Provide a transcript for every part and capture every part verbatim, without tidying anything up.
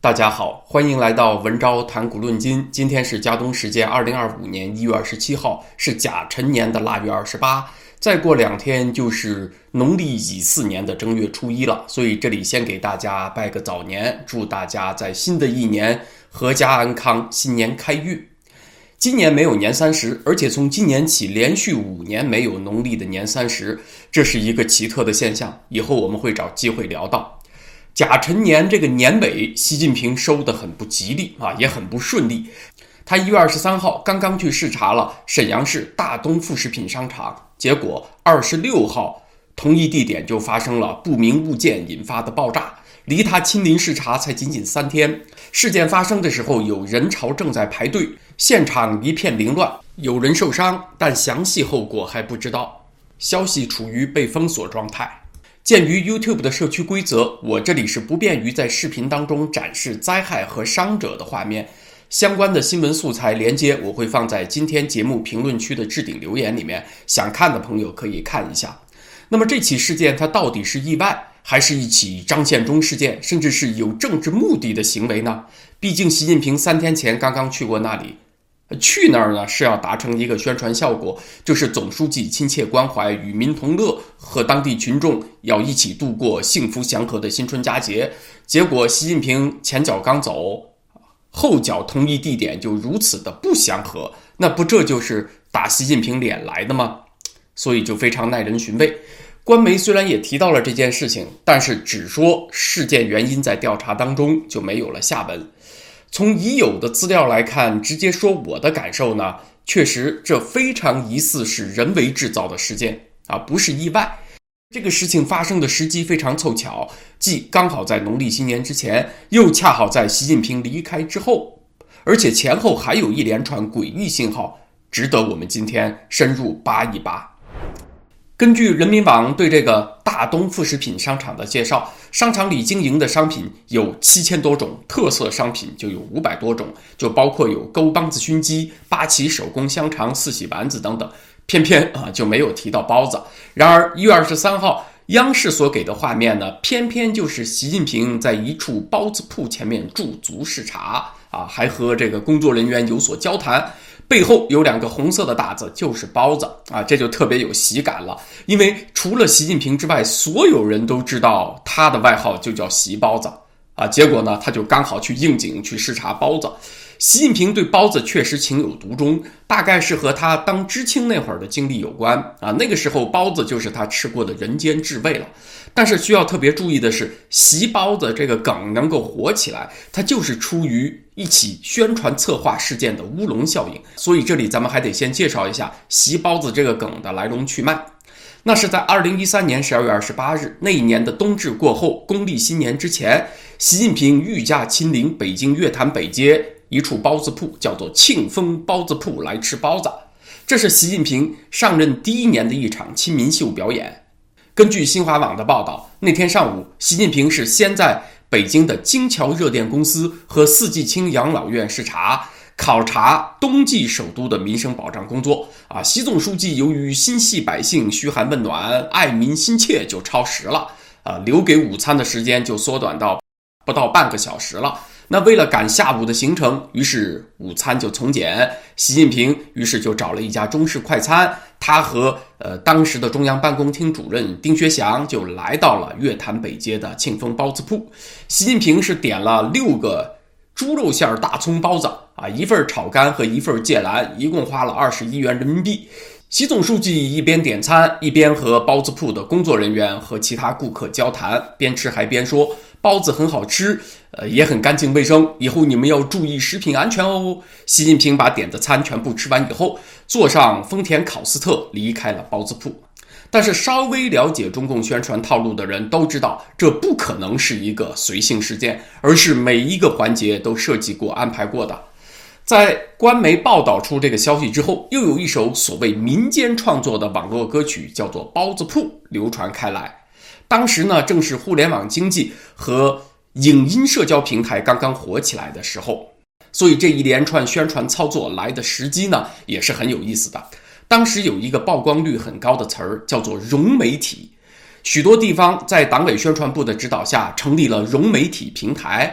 大家好，欢迎来到文昭谈古论今。今天是嘉东时间二零二五年一月二十七号，是甲辰年的腊月二十八。再过两天就是农历乙巳年的正月初一了，所以这里先给大家拜个早年，祝大家在新的一年阖家安康，新年开运。今年没有年三十，而且从今年起连续五年没有农历的年三十，这是一个奇特的现象，以后我们会找机会聊到。甲辰年这个年尾，习近平收得很不吉利啊，也很不顺利。他一月二十三号刚刚去视察了沈阳市大东副食品商场，结果二十六号同一地点就发生了不明物件引发的爆炸。离他亲临视察才仅仅三天，事件发生的时候有人潮正在排队，现场一片凌乱，有人受伤，但详细后果还不知道，消息处于被封锁状态。鉴于 YouTube 的社区规则，我这里是不便于在视频当中展示灾害和伤者的画面，相关的新闻素材连接我会放在今天节目评论区的置顶留言里面，想看的朋友可以看一下。那么这起事件它到底是意外，还是一起张献忠事件，甚至是有政治目的的行为呢？毕竟习近平三天前刚刚去过那里，去那儿呢是要达成一个宣传效果，就是总书记亲切关怀，与民同乐，和当地群众要一起度过幸福祥和的新春佳节。结果习近平前脚刚走，后脚同一地点就如此的不祥和，那不这就是打习近平脸来的吗？所以就非常耐人寻味。官媒虽然也提到了这件事情，但是只说事件原因在调查当中，就没有了下文。从已有的资料来看，直接说我的感受呢，确实这非常疑似是人为制造的事件啊，不是意外。这个事情发生的时机非常凑巧，既刚好在农历新年之前，又恰好在习近平离开之后，而且前后还有一连串诡异信号，值得我们今天深入扒一扒。根据人民网对这个大东副食品商场的介绍，商场里经营的商品有七千多种，特色商品就有五百多种，就包括有勾帮子熏鸡、八旗手工香肠、四喜丸子等等，偏偏啊就没有提到包子。然而一月二十三号央视所给的画面呢，偏偏就是习近平在一处包子铺前面驻足视察啊，还和这个工作人员有所交谈。背后有两个红色的大字，就是包子啊，这就特别有喜感了。因为除了习近平之外，所有人都知道他的外号就叫习包子啊。结果呢，他就刚好去应景去视察包子。习近平对包子确实情有独钟，大概是和他当知青那会儿的经历有关啊。那个时候包子就是他吃过的人间至味了。但是需要特别注意的是，习包子这个梗能够火起来，它就是出于一起宣传策划事件的乌龙效应。所以这里咱们还得先介绍一下习包子这个梗的来龙去脉。那是在二零一三年十二月二十八日，那一年的冬至过后，公历新年之前，习近平御驾亲临北京月坛北街一处包子铺，叫做庆丰包子铺来吃包子。这是习近平上任第一年的一场亲民秀表演。根据新华网的报道，那天上午，习近平是先在北京的京桥热电公司和四季青养老院视察，考察冬季首都的民生保障工作啊。习总书记由于心系百姓，嘘寒问暖，爱民心切，就超时了啊，留给午餐的时间就缩短到不到半个小时了。那为了赶下午的行程，于是午餐就从简，习近平于是就找了一家中式快餐，他和呃当时的中央办公厅主任丁薛祥就来到了月坛北街的庆丰包子铺。习近平是点了六个猪肉馅大葱包子啊，一份炒肝和一份芥蓝，一共花了二十一元人民币。习总书记一边点餐，一边和包子铺的工作人员和其他顾客交谈，边吃还边说包子很好吃，呃，也很干净卫生，以后你们要注意食品安全哦。习近平把点的餐全部吃完以后，坐上丰田考斯特离开了包子铺。但是稍微了解中共宣传套路的人都知道，这不可能是一个随性事件，而是每一个环节都设计过安排过的。在官媒报道出这个消息之后，又有一首所谓民间创作的网络歌曲叫做《包子铺》流传开来。当时呢，正是互联网经济和影音社交平台刚刚火起来的时候，所以这一连串宣传操作来的时机呢，也是很有意思的。当时有一个曝光率很高的词儿叫做融媒体，许多地方在党委宣传部的指导下成立了融媒体平台，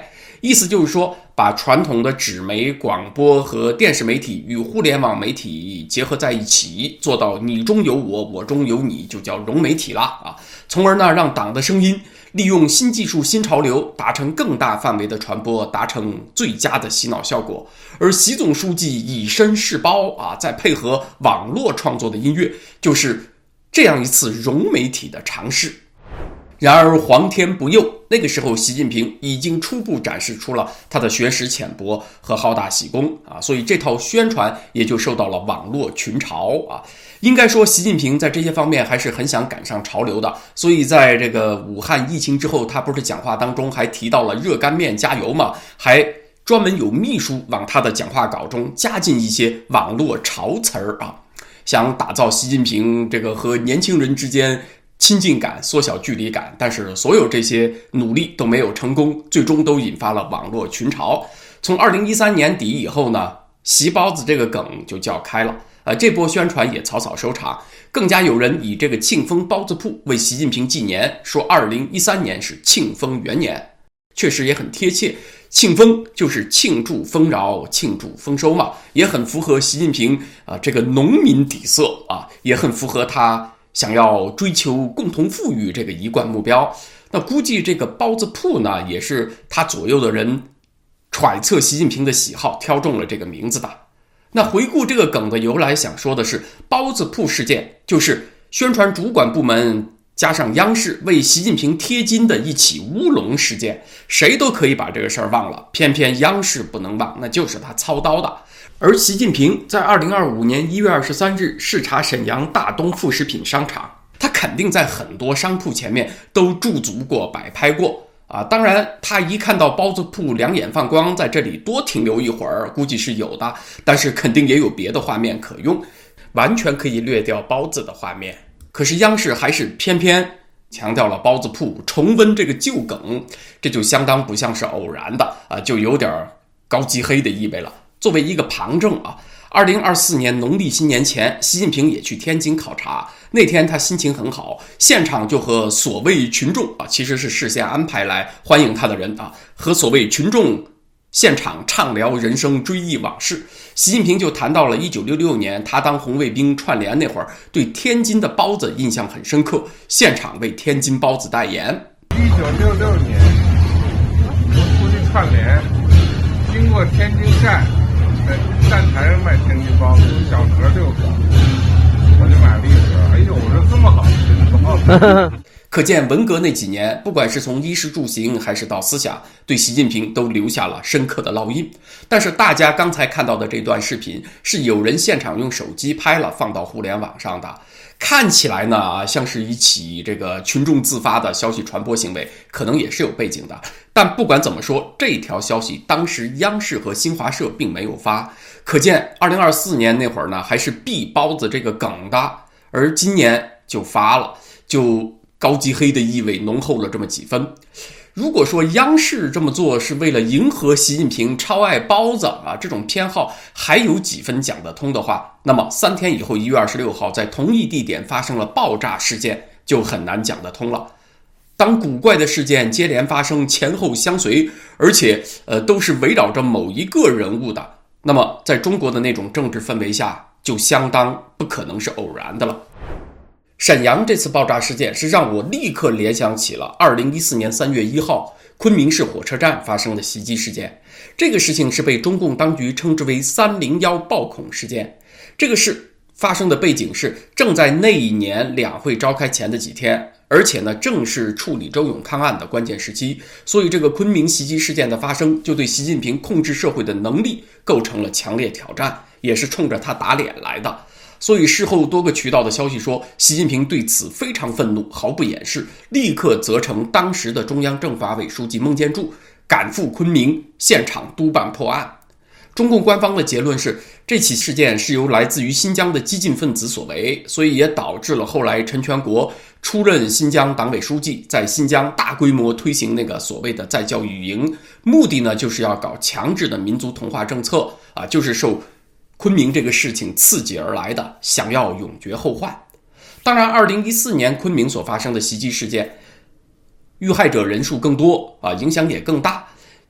意思就是说，把传统的纸媒、广播和电视媒体与互联网媒体结合在一起，做到你中有我，我中有你，就叫融媒体了啊。从而呢，让党的声音利用新技术、新潮流，达成更大范围的传播，达成最佳的洗脑效果。而习总书记以身试包啊，再配合网络创作的音乐，就是这样一次融媒体的尝试。然而皇天不佑，那个时候习近平已经初步展示出了他的学识浅薄和好大喜功啊，所以这套宣传也就受到了网络群嘲啊。应该说习近平在这些方面还是很想赶上潮流的，所以在这个武汉疫情之后，他不是讲话当中还提到了热干面加油嘛，还专门有秘书往他的讲话稿中加进一些网络潮词儿啊，想打造习近平这个和年轻人之间亲近感，缩小距离感，但是所有这些努力都没有成功，最终都引发了网络群嘲。从二零一三年底以后呢，习包子这个梗就叫开了，呃，这波宣传也草草收场，更加有人以这个庆丰包子铺为习近平纪年，说二零一三年是庆丰元年，确实也很贴切。庆丰就是庆祝丰饶、庆祝丰收嘛，也很符合习近平啊、呃、这个农民底色啊，也很符合他想要追求共同富裕这个一贯目标。那估计这个包子铺呢，也是他左右的人揣测习近平的喜好，挑中了这个名字的。那回顾这个梗的由来，想说的是，包子铺事件就是宣传主管部门加上央视为习近平贴金的一起乌龙事件，谁都可以把这个事儿忘了，偏偏央视不能忘，那就是他操刀的。而习近平在二零二五年一月二十三日视察沈阳大东副食品商场，他肯定在很多商铺前面都驻足过、摆拍过啊。当然，他一看到包子铺两眼放光，在这里多停留一会儿，估计是有的，但是肯定也有别的画面可用，完全可以略掉包子的画面。可是央视还是偏偏强调了包子铺，重温这个旧梗，这就相当不像是偶然的啊，就有点高级黑的意味了。作为一个旁证啊，二零二四年农历新年前，习近平也去天津考察。那天他心情很好，现场就和所谓群众啊，其实是事先安排来欢迎他的人啊，和所谓群众现场畅聊人生，追忆往事。习近平就谈到了一九六六年他当红卫兵串联那会儿，对天津的包子印象很深刻，现场为天津包子代言。 一九六六年，我出去串联，经过天津站，在站台上卖天津包子，小盒六个，我就买了一盒。哎呦，我说这么好吃的包子。 可见文革那几年，不管是从衣食住行还是到思想，对习近平都留下了深刻的烙印。但是大家刚才看到的这段视频，是有人现场用手机拍了放到互联网上的，看起来呢像是一起这个群众自发的消息传播行为，可能也是有背景的。但不管怎么说，这条消息当时央视和新华社并没有发，可见二零二四年那会儿呢还是避包子这个梗的，而今年就发了，就高级黑的意味浓厚了这么几分。如果说央视这么做是为了迎合习近平超爱包子啊，这种偏好还有几分讲得通的话，那么三天以后一月二十六号在同一地点发生了爆炸事件，就很难讲得通了。当古怪的事件接连发生，前后相随，而且呃都是围绕着某一个人物的，那么在中国的那种政治氛围下，就相当不可能是偶然的了。沈阳这次爆炸事件是让我立刻联想起了二零一四年三月一号昆明市火车站发生的袭击事件。这个事情是被中共当局称之为三零一暴恐事件。这个事发生的背景是正在那一年两会召开前的几天，而且呢正是处理周永康案的关键时期，所以这个昆明袭击事件的发生就对习近平控制社会的能力构成了强烈挑战，也是冲着他打脸来的。所以事后多个渠道的消息说，习近平对此非常愤怒，毫不掩饰，立刻责成当时的中央政法委书记孟建柱赶赴昆明现场督办破案。中共官方的结论是，这起事件是由来自于新疆的激进分子所为，所以也导致了后来陈全国出任新疆党委书记，在新疆大规模推行那个所谓的再教育营，目的呢就是要搞强制的民族同化政策啊，就是受昆明这个事情刺激而来的，想要永绝后患。当然二零一四年昆明所发生的袭击事件，遇害者人数更多啊，影响也更大。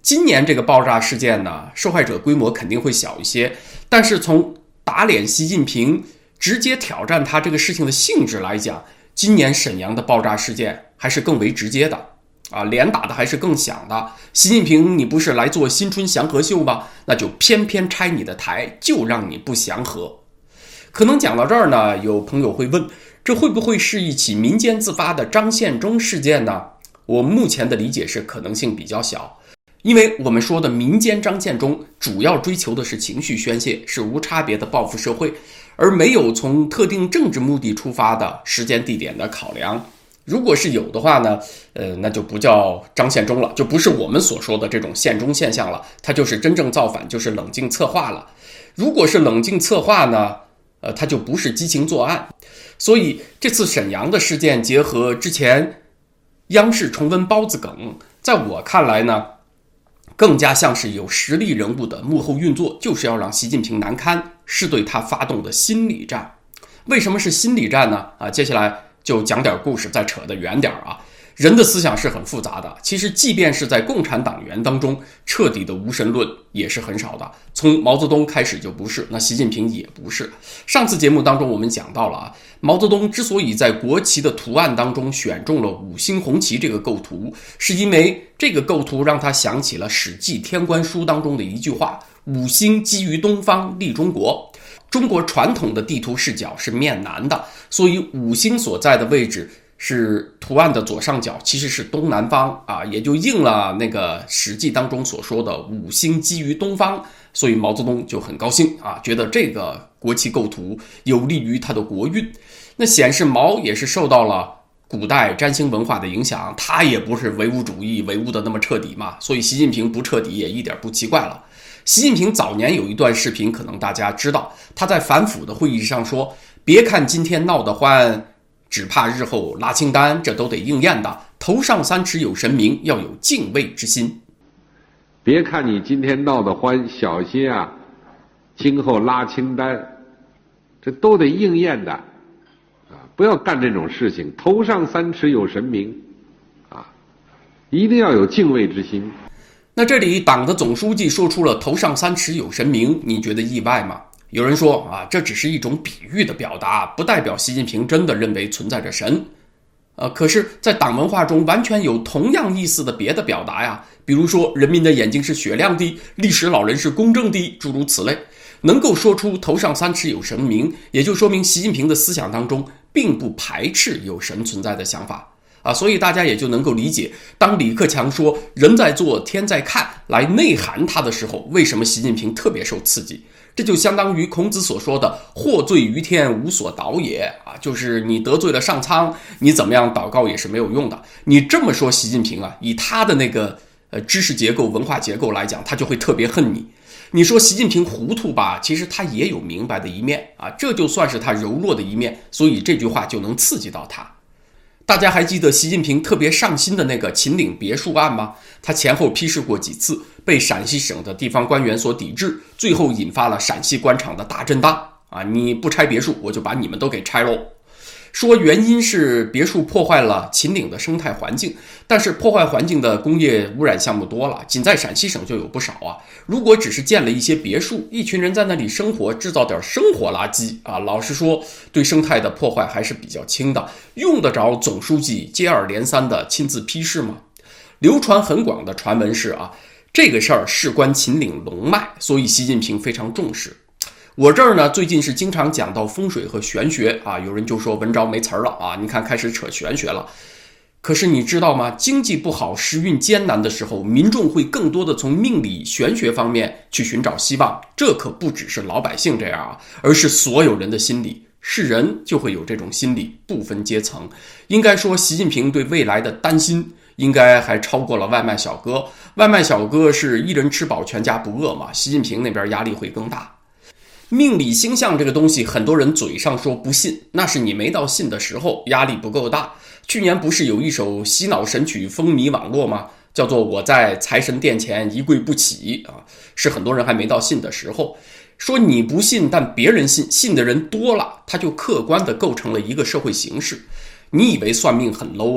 今年这个爆炸事件呢，受害者规模肯定会小一些，但是从打脸习近平直接挑战他这个事情的性质来讲，今年沈阳的爆炸事件还是更为直接的啊，脸打的还是更响的。习近平，你不是来做新春祥和秀吗？那就偏偏拆你的台，就让你不祥和。可能讲到这儿呢，有朋友会问，这会不会是一起民间自发的张献忠事件呢？我目前的理解是可能性比较小，因为我们说的民间张献忠主要追求的是情绪宣泄，是无差别的报复社会，而没有从特定政治目的出发的时间地点的考量。如果是有的话呢，呃，那就不叫张献忠了，就不是我们所说的这种献忠现象了，它就是真正造反，就是冷静策划了。如果是冷静策划呢，呃，它就不是激情作案。所以这次沈阳的事件结合之前央视重温包子梗，在我看来呢，更加像是有实力人物的幕后运作，就是要让习近平难堪，是对他发动的心理战。为什么是心理战呢？啊，接下来就讲点故事，再扯得远点啊。人的思想是很复杂的，其实即便是在共产党员当中，彻底的无神论也是很少的。从毛泽东开始就不是，那习近平也不是。上次节目当中我们讲到了啊，毛泽东之所以在国旗的图案当中选中了五星红旗这个构图，是因为这个构图让他想起了《史记·天官书》当中的一句话：五星基于东方，立中国。中国传统的地图视角是面南的，所以五星所在的位置是图案的左上角，其实是东南方啊，也就应了那个《史记》当中所说的五星基于东方。所以毛泽东就很高兴啊，觉得这个国旗构图有利于他的国运。那显示毛也是受到了古代占星文化的影响，他也不是唯物主义唯物的那么彻底嘛，所以习近平不彻底也一点不奇怪了。习近平早年有一段视频，可能大家知道，他在反腐的会议上说，别看今天闹得欢，只怕日后拉清单，这都得应验的。头上三尺有神明，要有敬畏之心。 别看你今天闹得欢，小心啊，今后拉清单，这都得应验的啊！不要干这种事情。头上三尺有神明啊，一定要有敬畏之心。 那这里党的总书记说出了头上三尺有神明，你觉得意外吗？有人说啊，这只是一种比喻的表达，不代表习近平真的认为存在着神。呃，可是在党文化中完全有同样意思的别的表达呀，比如说人民的眼睛是雪亮的，历史老人是公正的，诸如此类。能够说出头上三尺有神明，也就说明习近平的思想当中并不排斥有神存在的想法啊，所以大家也就能够理解，当李克强说人在做天在看来内涵他的时候，为什么习近平特别受刺激。这就相当于孔子所说的获罪于天，无所祷也啊，就是你得罪了上苍，你怎么样祷告也是没有用的。你这么说习近平啊，以他的那个呃知识结构文化结构来讲，他就会特别恨你。你说习近平糊涂吧，其实他也有明白的一面啊，这就算是他柔弱的一面，所以这句话就能刺激到他。大家还记得习近平特别上心的那个秦岭别墅案吗？他前后批示过几次，被陕西省的地方官员所抵制，最后引发了陕西官场的大震荡啊！你不拆别墅，我就把你们都给拆喽。说原因是别墅破坏了秦岭的生态环境，但是破坏环境的工业污染项目多了，仅在陕西省就有不少啊。如果只是建了一些别墅，一群人在那里生活，制造点生活垃圾啊，老实说，对生态的破坏还是比较轻的，用得着总书记接二连三的亲自批示吗？流传很广的传闻是啊，这个事儿事关秦岭龙脉，所以习近平非常重视。我这儿呢，最近是经常讲到风水和玄学啊，有人就说文昭没词儿了啊，你看开始扯玄学了。可是你知道吗？经济不好、时运艰难的时候，民众会更多的从命理、玄学方面去寻找希望。这可不只是老百姓这样啊，而是所有人的心理。是人就会有这种心理，不分阶层。应该说，习近平对未来的担心，应该还超过了外卖小哥。外卖小哥是一人吃饱全家不饿嘛，习近平那边压力会更大。命理星象这个东西，很多人嘴上说不信，那是你没到信的时候，压力不够大。去年不是有一首洗脑神曲风靡网络吗？叫做我在财神殿前一跪不起啊，是很多人还没到信的时候。说你不信，但别人信，信的人多了，它就客观地构成了一个社会形式。你以为算命很 low 啊？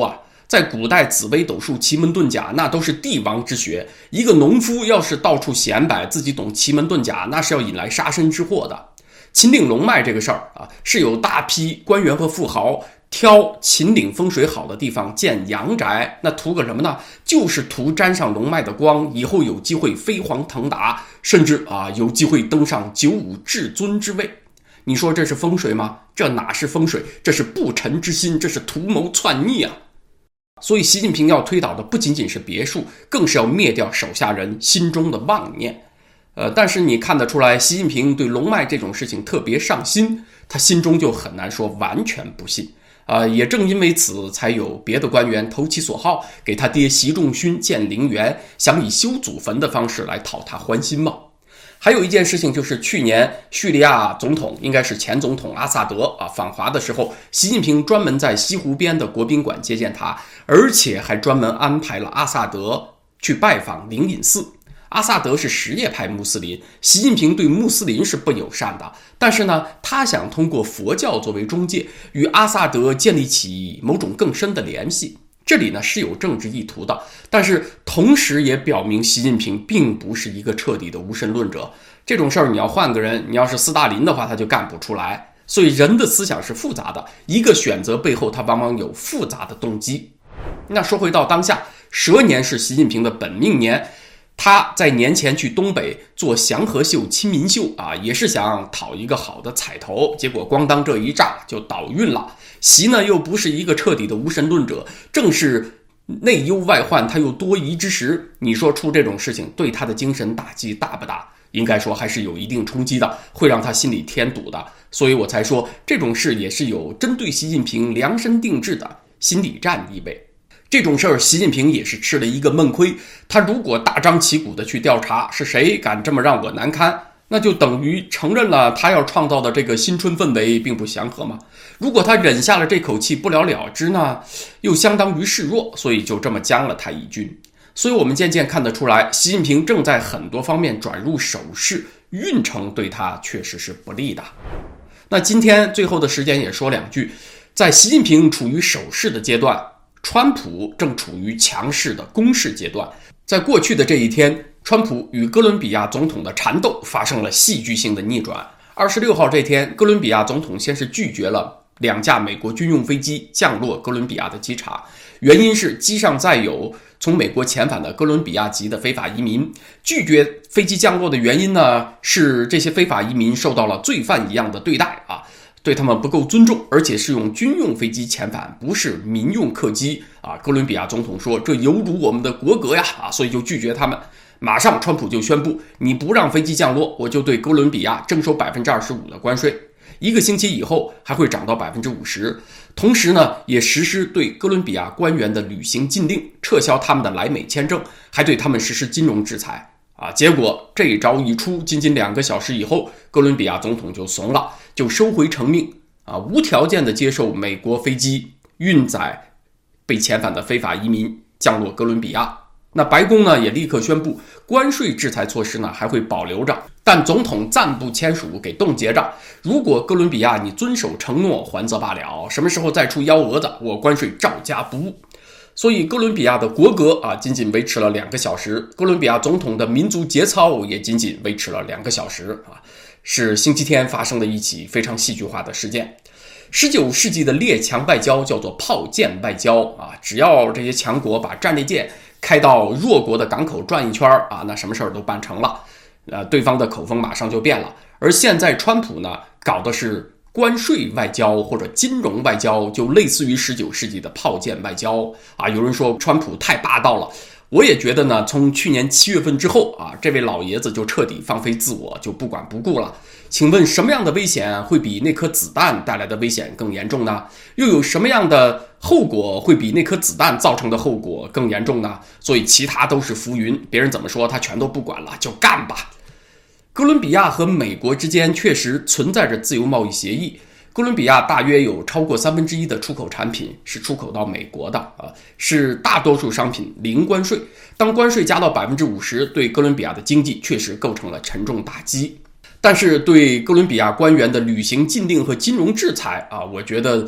在古代，紫微斗数、奇门遁甲那都是帝王之学。一个农夫要是到处显摆自己懂奇门遁甲，那是要引来杀身之祸的。秦岭龙脉这个事儿啊，是有大批官员和富豪挑秦岭风水好的地方建阳宅，那图个什么呢？就是图沾上龙脉的光，以后有机会飞黄腾达，甚至啊有机会登上九五至尊之位。你说这是风水吗？这哪是风水？这是不臣之心，这是图谋篡逆啊！所以习近平要推倒的不仅仅是别墅，更是要灭掉手下人心中的妄念。呃，但是你看得出来，习近平对龙脉这种事情特别上心，他心中就很难说完全不信。呃，也正因为此，才有别的官员投其所好，给他爹习仲勋建陵园，想以修祖坟的方式来讨他欢心嘛。还有一件事情，就是去年叙利亚总统，应该是前总统阿萨德啊访华的时候，习近平专门在西湖边的国宾馆接见他，而且还专门安排了阿萨德去拜访灵隐寺。阿萨德是什叶派穆斯林，习近平对穆斯林是不友善的，但是呢，他想通过佛教作为中介，与阿萨德建立起某种更深的联系。这里呢是有政治意图的，但是同时也表明习近平并不是一个彻底的无神论者。这种事儿你要换个人，你要是斯大林的话，他就干不出来。所以人的思想是复杂的，一个选择背后他往往有复杂的动机。那说回到当下，蛇年是习近平的本命年，他在年前去东北做祥和秀、亲民秀啊，也是想讨一个好的彩头，结果咣当这一炸就倒运了。习呢又不是一个彻底的无神论者，正是内忧外患他又多疑之时，你说出这种事情对他的精神打击大不大？应该说还是有一定冲击的，会让他心里添堵的。所以我才说这种事也是有针对习近平量身定制的心理战意味。这种事儿习近平也是吃了一个闷亏，他如果大张旗鼓的去调查是谁敢这么让我难堪，那就等于承认了他要创造的这个新春氛围并不祥和嘛。如果他忍下了这口气不了了之呢，又相当于示弱，所以就这么将了他一军。所以我们渐渐看得出来，习近平正在很多方面转入守势，运程对他确实是不利的。那今天最后的时间也说两句，在习近平处于守势的阶段，川普正处于强势的攻势阶段。在过去的这一天，川普与哥伦比亚总统的缠斗发生了戏剧性的逆转。二十六号这天，哥伦比亚总统先是拒绝了两架美国军用飞机降落哥伦比亚的机场，原因是机上载有从美国遣返的哥伦比亚籍的非法移民。拒绝飞机降落的原因呢，是这些非法移民受到了罪犯一样的对待啊，对他们不够尊重，而且是用军用飞机遣返，不是民用客机啊。哥伦比亚总统说这有辱我们的国格呀啊，所以就拒绝他们。马上川普就宣布，你不让飞机降落，我就对哥伦比亚征收 百分之二十五 的关税。一个星期以后还会涨到 百分之五十， 同时呢也实施对哥伦比亚官员的旅行禁令，撤销他们的来美签证，还对他们实施金融制裁啊。结果这一招一出，仅仅两个小时以后，哥伦比亚总统就怂了，就收回成命啊，无条件的接受美国飞机运载被遣返的非法移民降落哥伦比亚。那白宫呢也立刻宣布，关税制裁措施呢还会保留着，但总统暂不签署，给冻结着。如果哥伦比亚你遵守承诺，还则罢了，什么时候再出幺蛾子，我关税照加不误。所以哥伦比亚的国歌啊，仅仅维持了两个小时，哥伦比亚总统的民族节操也仅仅维持了两个小时啊，是星期天发生的一起非常戏剧化的事件。十九世纪的列强外交叫做炮舰外交啊，只要这些强国把战列舰开到弱国的港口转一圈啊，那什么事儿都办成了，呃，对方的口风马上就变了。而现在川普呢，搞的是关税外交或者金融外交，就类似于十九世纪的炮舰外交啊。有人说川普太霸道了，我也觉得呢，从去年七月份之后啊，这位老爷子就彻底放飞自我，就不管不顾了。请问什么样的危险会比那颗子弹带来的危险更严重呢？又有什么样的后果会比那颗子弹造成的后果更严重呢？所以其他都是浮云，别人怎么说他全都不管了，就干吧。哥伦比亚和美国之间确实存在着自由贸易协议，哥伦比亚大约有超过三分之一的出口产品是出口到美国的啊，是大多数商品零关税。当关税加到 百分之五十， 对哥伦比亚的经济确实构成了沉重打击。但是对哥伦比亚官员的旅行禁令和金融制裁啊，我觉得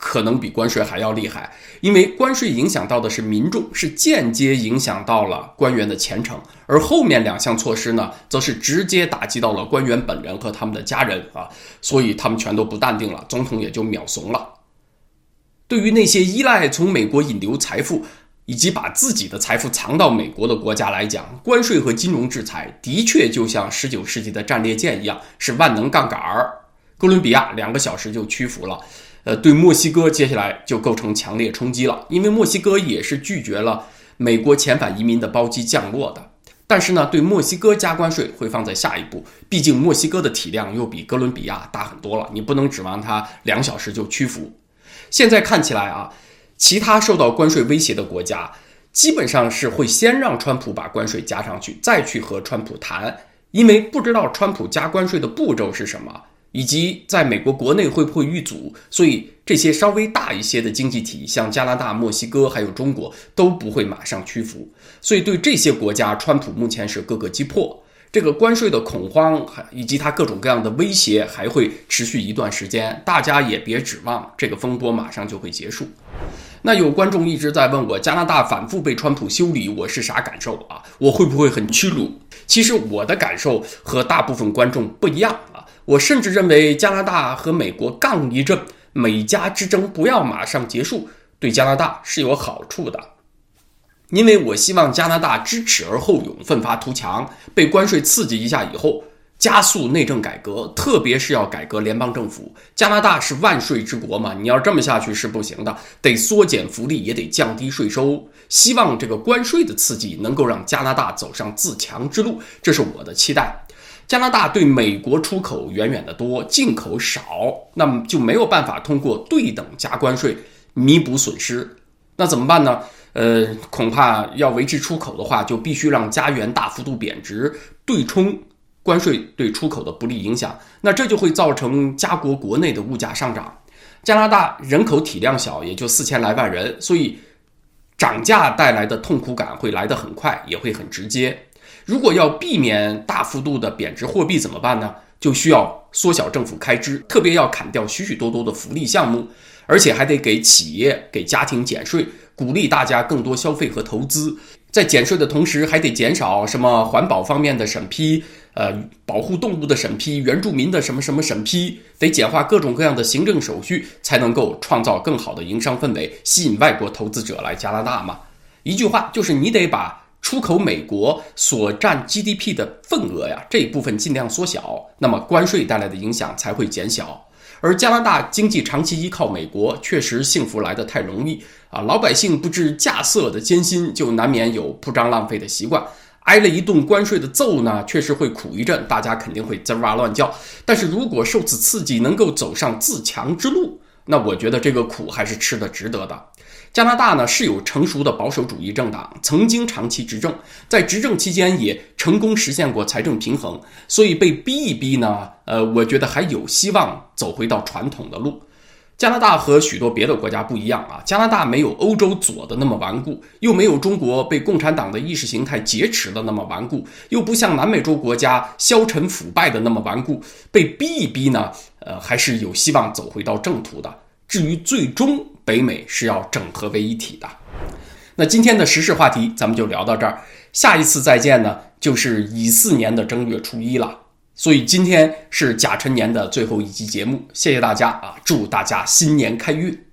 可能比关税还要厉害，因为关税影响到的是民众，是间接影响到了官员的前程，而后面两项措施呢，则是直接打击到了官员本人和他们的家人啊，所以他们全都不淡定了，总统也就秒怂了。对于那些依赖从美国引流财富以及把自己的财富藏到美国的国家来讲，关税和金融制裁的确就像十九世纪的战列舰一样，是万能杠杆儿。哥伦比亚两个小时就屈服了，呃，对墨西哥接下来就构成强烈冲击了，因为墨西哥也是拒绝了美国遣返移民的包机降落的。但是呢，对墨西哥加关税会放在下一步，毕竟墨西哥的体量又比哥伦比亚大很多了，你不能指望它两小时就屈服。现在看起来啊，其他受到关税威胁的国家基本上是会先让川普把关税加上去，再去和川普谈，因为不知道川普加关税的步骤是什么，以及在美国国内会不会遇阻，所以这些稍微大一些的经济体，像加拿大、墨西哥还有中国都不会马上屈服，所以对这些国家，川普目前是各个击破。这个关税的恐慌以及它各种各样的威胁还会持续一段时间，大家也别指望这个风波马上就会结束。那有观众一直在问我，加拿大反复被川普修理，我是啥感受啊？我会不会很屈辱？其实我的感受和大部分观众不一样啊，我甚至认为加拿大和美国杠一阵，美加之争不要马上结束，对加拿大是有好处的。因为我希望加拿大知耻而后勇，奋发图强，被关税刺激一下以后，加速内政改革，特别是要改革联邦政府。加拿大是万税之国嘛，你要这么下去是不行的，得缩减福利，也得降低税收。希望这个关税的刺激能够让加拿大走上自强之路，这是我的期待。加拿大对美国出口远远的多，进口少，那么就没有办法通过对等加关税弥补损失。那怎么办呢？呃，恐怕要维持出口的话，就必须让加元大幅度贬值，对冲关税对出口的不利影响。那这就会造成加国国内的物价上涨。加拿大人口体量小，也就四千来万人，所以涨价带来的痛苦感会来得很快，也会很直接。如果要避免大幅度的贬值货币怎么办呢？就需要缩小政府开支，特别要砍掉许许多多的福利项目，而且还得给企业、给家庭减税，鼓励大家更多消费和投资。在减税的同时，还得减少什么环保方面的审批，呃，保护动物的审批，原住民的什么什么审批，得简化各种各样的行政手续，才能够创造更好的营商氛围，吸引外国投资者来加拿大嘛。一句话就是你得把出口美国所占 G D P 的份额呀，这一部分尽量缩小，那么关税带来的影响才会减小。而加拿大经济长期依靠美国，确实幸福来得太容易啊！老百姓不知稼穑的艰辛，就难免有铺张浪费的习惯。挨了一顿关税的揍呢，确实会苦一阵，大家肯定会滋哇乱叫。但是如果受此刺激能够走上自强之路，那我觉得这个苦还是吃得值得的。加拿大呢是有成熟的保守主义政党，曾经长期执政，在执政期间也成功实现过财政平衡，所以被逼一逼呢，呃，我觉得还有希望走回到传统的路。加拿大和许多别的国家不一样啊，加拿大没有欧洲左的那么顽固，又没有中国被共产党的意识形态劫持的那么顽固，又不像南美洲国家消沉腐败的那么顽固，被逼一逼呢，呃，还是有希望走回到正途的。至于最终北美是要整合为一体的。那今天的时事话题咱们就聊到这儿，下一次再见呢就是乙巳年的正月初一了，所以今天是甲辰年的最后一集节目，谢谢大家啊，祝大家新年开运。